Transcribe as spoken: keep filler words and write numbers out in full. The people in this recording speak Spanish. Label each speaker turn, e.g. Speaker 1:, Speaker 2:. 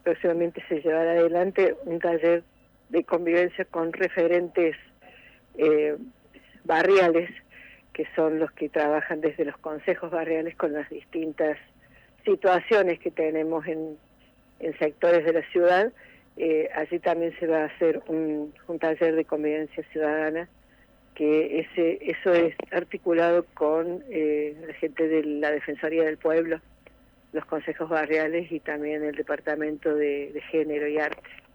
Speaker 1: próximamente se llevará adelante un taller de convivencia con referentes eh, barriales, que son los que trabajan desde los consejos barriales con las distintas situaciones que tenemos en, en sectores de la ciudad. Eh, allí también se va a hacer un, un taller de convivencia ciudadana, que ese eso es articulado con eh, la gente de la Defensoría del Pueblo, los consejos barriales y también el Departamento de, de Género y Arte.